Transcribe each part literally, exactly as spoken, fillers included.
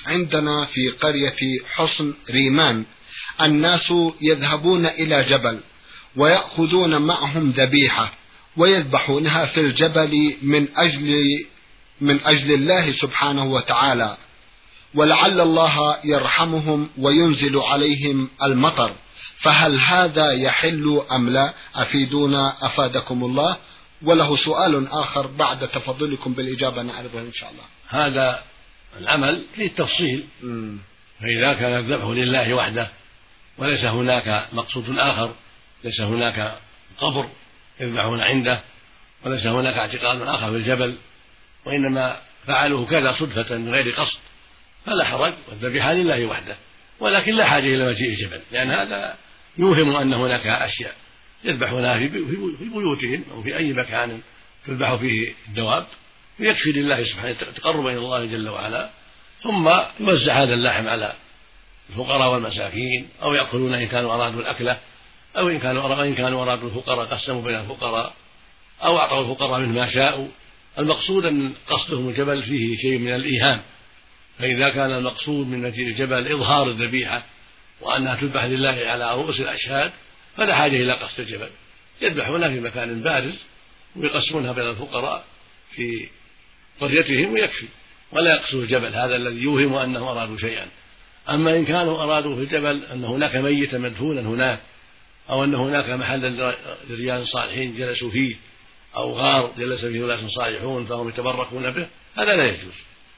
عندنا في قرية حصن ريمان الناس يذهبون إلى جبل ويأخذون معهم ذبيحة ويذبحونها في الجبل من أجل من أجل الله سبحانه وتعالى، ولعل الله يرحمهم وينزل عليهم المطر، فهل هذا يحل أم لا؟ أفيدونا أفادكم الله. وله سؤال آخر بعد تفضلكم بالإجابة نعرضه إن شاء الله. هذا العمل فيه التفصيل، فإذا كان الذبح لله وحده وليس هناك مقصود آخر، ليس هناك قبر يذبحون عنده، وليس هناك اعتقاد آخر في الجبل، وإنما فعلوه كذا صدفة من غير قصد، فلا حرج، والذبيحة لله وحده، ولكن لا حاجة إلى مجيء الجبل، لأن هذا يوهم أن هناك أشياء يذبحونها في بيوتهم أو في أي مكان تذبح فيه الدواب، ويكفي لله سبحانه تقربا إلى الله جل وعلا، ثم يوزع هذا اللحم على الفقراء والمساكين، أو يأكلون إن كانوا أرادوا الأكلة، أو إن كانوا إن كانوا أرادوا الفقراء قسموا بين الفقراء، أو أعطوا الفقراء منه ما شاءوا. المقصود أن قصدهم الجبل فيه شيء من الإيهام، فإذا كان المقصود من مجيء الجبل إظهار الذبيحة وأنها تذبح لله على رؤوس الأشهاد، فلا حاجة إلى قصد الجبل، يذبحونها في مكان بارز ويقسمونها بين الفقراء في قريتهم ويكفي، ولا يقصد الجبل هذا الذي يوهم أنهم أرادوا شيئا. أما إن كانوا أرادوا في الجبل أن هناك ميتا مدفونا هناك، أو أن هناك محلا لرجال صالحين جلسوا فيه، أو غار جلس فيه ناس صالحون فهم يتبركون به، هذا لا يجوز،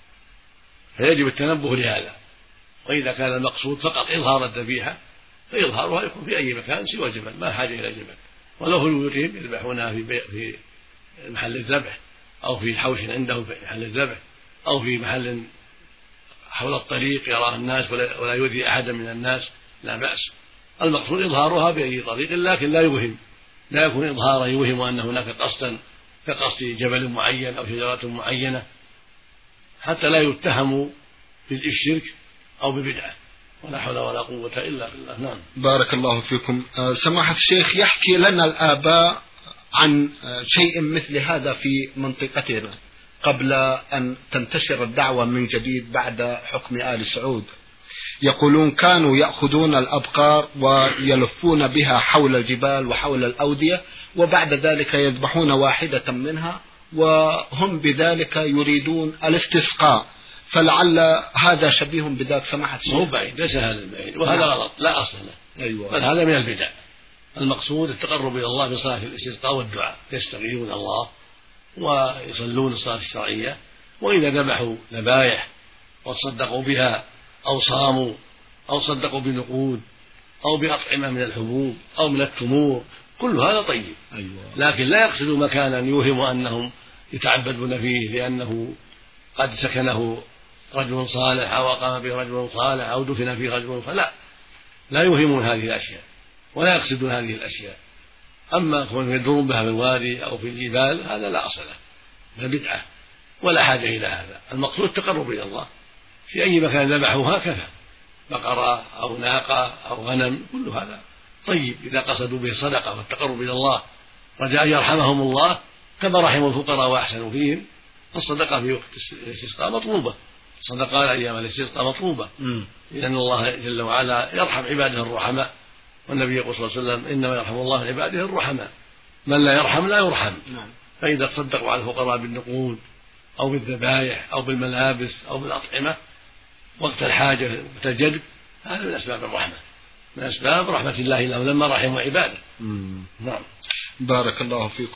فيجب التنبه لهذا. وإذا كان المقصود فقط إظهار الذبيحة فإظهارها يكون في أي مكان سوى الجبل، ما حاجة إلى الجبل، ولو في بيوتهم يذبحونها في في محل الذبح، أو في حوش عنده في محل الذبح، أو في محل حول الطريق يراه الناس ولا يؤذي أحدا من الناس، لا بأس. المقصود إظهارها بأي طريق، لكن لا يوهم، لا يكون إظهارا يوهم أن هناك قصدا كقصد جبل معين أو شجرة معينة، حتى لا يتهموا بالشرك أو ببدعة، ولا حول ولا قوة إلا بالله. نعم. بارك الله فيكم. سماحة الشيخ، يحكي لنا الآباء عن شيء مثل هذا في منطقتنا قبل أن تنتشر الدعوة من جديد بعد حكم آل سعود. يقولون كانوا يأخذون الأبقار ويلفون بها حول الجبال وحول الأودية، وبعد ذلك يذبحون واحدة منها، وهم بذلك يريدون الاستسقاء، فلعل هذا شبيه بذاك سماحة الشيخ. مو بعيد، ليس هذا البعيد، وهذا غلط لا أصل له. أيوة. بل هذا من البدع. المقصود التقرب إلى الله بصلاة الاستسقاء والدعاء، يستغيثون الله ويصلون الصلاة الشرعية، وإذا ذبحوا ذبائح وتصدقوا بها أو صاموا أو صدقوا بنقود أو بأطعمة من الحبوب أو من التمور، كل هذا طيب. أيوة. لكن لا يقصدوا مكانا يوهم أنهم يتعبدون فيه لأنه قد سكنه رجل صالح أو أقام به رجل صالح أو دفن فيه رجل صالح، لا لا يوهمون هذه الأشياء ولا يقصدون هذه الأشياء. أما كون يدرون بها في الوادي أو في الجبال هذا لا أصل له، من بدعة ولا حاجة إلى هذا. المقصود التقرب إلى الله، في أي مكان ذبحوها كفى، بقرة أو ناقة أو غنم، كل هذا طيب إذا قصدوا به صدقة والتقرب إلى الله رجاء يرحمهم الله كما رحموا الفقراء وأحسنوا فيهم. الصدقة في وقت الاستسقاء مطلوبة، الصدقة أيام الاستسقاء مطلوبة، لأن الله جل وعلا يرحم عباده الرحماء، والنبي يقول صلى الله عليه وسلم إنما يرحم الله عباده الرحماء، من لا يرحم لا يرحم. فإذا تصدقوا على الفقراء بالنقود أو بالذبائح أو بالملابس أو بالأطعمة وقت الحاجة وقت الجدب، هذا من أسباب الرحمة، من أسباب رحمة الله لهم لما رحموا عباده. نعم. بارك الله فيكم.